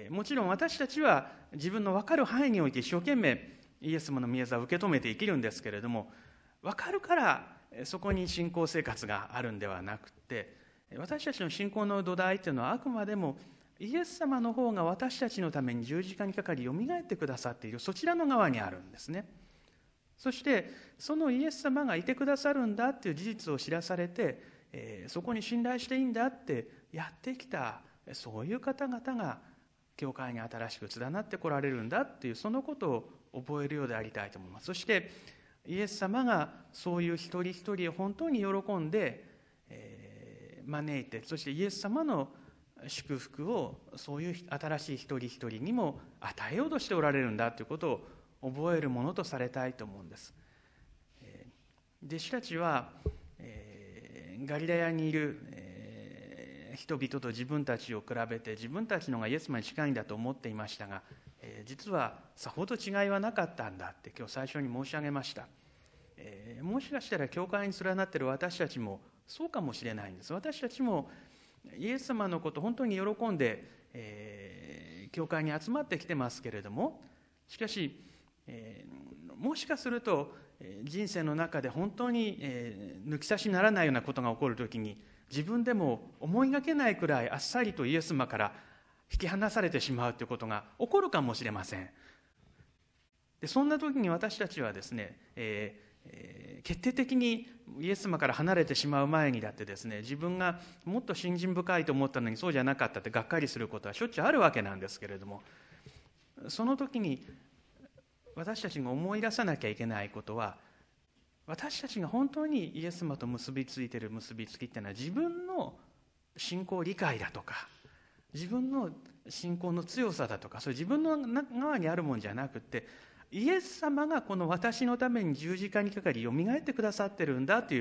もちろん私たちは自分の分かる範囲において一生懸命イエス様の御業を受け止めて生きるんですけれども、分かるからそこに信仰生活があるんではなくて、私たちの信仰の土台というのはあくまでもイエス様の方が私たちのために十字架にかかりよみがえってくださっている、そちらの側にあるんですね。そしてそのイエス様がいてくださるんだっていう事実を知らされて、そこに信頼していいんだってやってきた、そういう方々が教会に新しく連なってこられるんだっていう、そのことを覚えるようでありたいと思います。そしてイエス様がそういう一人一人を本当に喜んで、招いて、そしてイエス様の祝福をそういう新しい一人一人にも与えようとしておられるんだということを覚えるものとされたいと思うんです。弟子たちは、ガリラヤにいる、人々と自分たちを比べて自分たちのがイエス様に近いんだと思っていましたが、実はさほど違いはなかったんだって今日最初に申し上げました。もしかしたら教会に連なっている私たちもそうかもしれないんです。私たちもイエス様のことを本当に喜んで、教会に集まってきてますけれども、しかし、もしかすると人生の中で本当に、抜き差しならないようなことが起こるときに、自分でも思いがけないくらいあっさりとイエス様から引き離されてしまうということが起こるかもしれません。でそんな時に私たちはですね、決定的にイエス様から離れてしまう前にだってですね、自分がもっと信心深いと思ったのにそうじゃなかったってがっかりすることはしょっちゅうあるわけなんですけれども、その時に私たちが思い出さなきゃいけないことは、私たちが本当にイエス様と結びついている結びつきっていうのは自分の信仰理解だとか自分の信仰の強さだとか、それ自分の側にあるもんじゃなくて、イエス様がこの私のために十字架にかかりよみがえってくださってるんだという、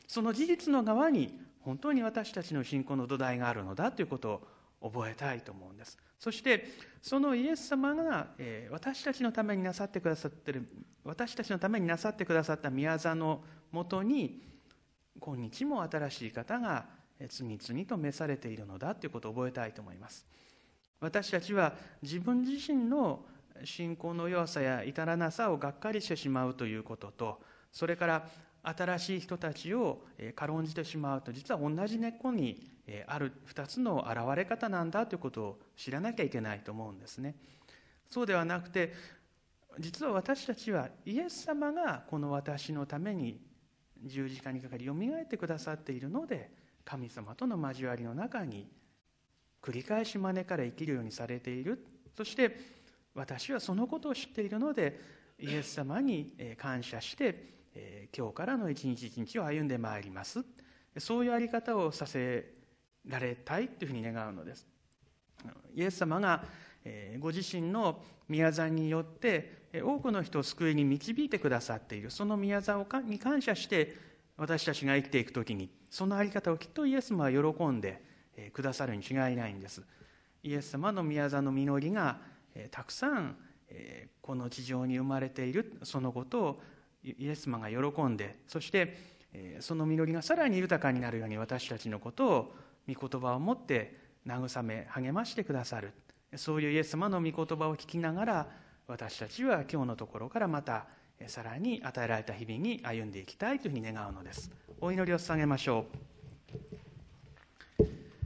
その事実の側に本当に私たちの信仰の土台があるのだということを覚えたいと思うんです。そしてそのイエス様が私たちのためになさってくださっている、私たちのためになさってくださった御業のもとに、今日も新しい方が次々と召されているのだということを覚えたいと思います。私たちは自分自身の信仰の弱さや至らなさをがっかりしてしまうということと、それから新しい人たちを軽んじてしまうと、実は同じ根っこにある2つの現れ方なんだということを知らなきゃいけないと思うんですね。そうではなくて、実は私たちはイエス様がこの私のために十字架にかかりよみがえってくださっているので、神様との交わりの中に繰り返し招かれ生きるようにされている。そして私はそのことを知っているので、イエス様に感謝して今日からの一日一日を歩んでまいります。そういうあり方をさせられたいというふうに願うのです。イエス様がご自身の御業によって多くの人を救いに導いてくださっている、その御業に感謝して私たちが生きていくときに、そのあり方をきっとイエス様は喜んでくださるに違いないんです。イエス様の御業の実りがたくさんこの地上に生まれている、そのことをイエス様が喜んで、そしてその実りがさらに豊かになるように私たちのことを御言葉を持って慰め励ましてくださる、そういうイエス様の御言葉を聞きながら、私たちは今日のところからまたさらに与えられた日々に歩んでいきたいというふうに願うのです。お祈りを捧げましょう。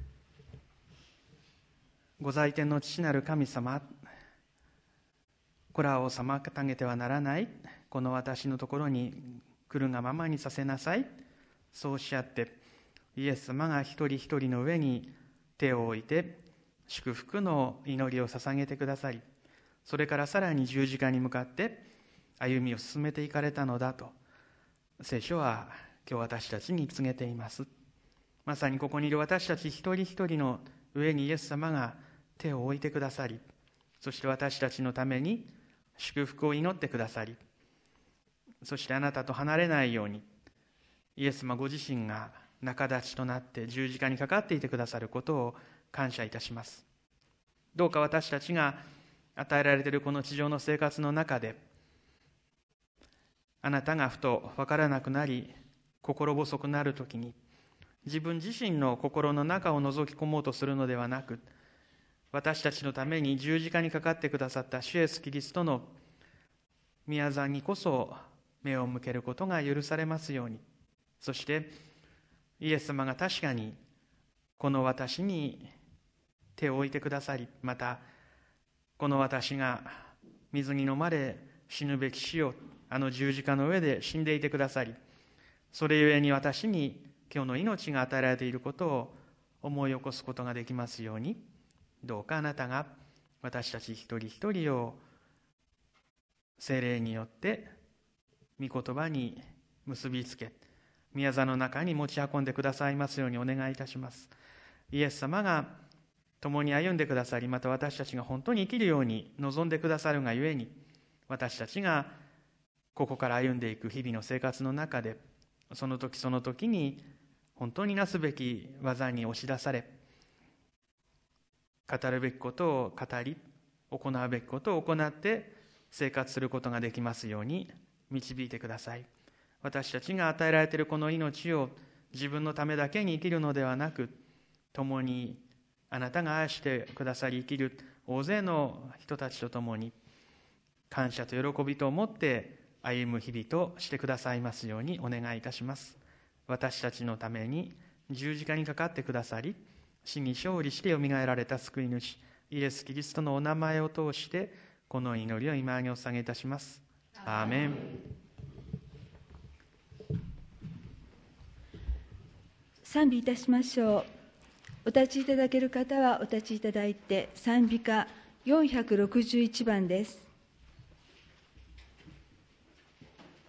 ご在天の父なる神様、これらを妨げてはならない、この私のところに来るがままにさせなさい、そうおっしゃってイエス様が一人一人の上に手を置いて祝福の祈りを捧げてくださり、それからさらに十字架に向かって歩みを進めていかれたのだと聖書は今日私たちに告げています。まさにここにいる私たち一人一人の上にイエス様が手を置いてくださり、そして私たちのために祝福を祈ってくださり、そしてあなたと離れないようにイエス様ご自身が仲立ちとなって十字架にかかっていてくださることを感謝いたします。どうか私たちが与えられているこの地上の生活の中で、あなたがふと分からなくなり心細くなるときに、自分自身の心の中を覗き込もうとするのではなく、私たちのために十字架にかかってくださった主イエスキリストの御業にこそ目を向けることが許されますように。そしてイエス様が確かにこの私に手を置いてくださり、またこの私が水に飲まれ死ぬべき死をあの十字架の上で死んでいてくださり、それゆえに私に今日の命が与えられていることを思い起こすことができますように、どうかあなたが私たち一人一人を聖霊によって御言葉に結びつけ、御業の中に持ち運んでくださいますようにお願いいたします。イエス様が共に歩んでくださり、また私たちが本当に生きるように望んでくださるがゆえに、私たちがここから歩んでいく日々の生活の中で、その時その時に本当になすべき技に押し出され、語るべきことを語り、行うべきことを行って生活することができますように導いてください。私たちが与えられているこの命を自分のためだけに生きるのではなく、共にあなたが愛してくださり生きる大勢の人たちと共に感謝と喜びと思って歩む日々としてくださいますようにお願いいたします。私たちのために十字架にかかってくださり、死に勝利してよみがえられた救い主イエス・キリストのお名前を通してこの祈りを今にお捧げいたします。アーメン。 賛美いたしましょう。お立ちいただける方はお立ちいただいて、賛美歌461番です。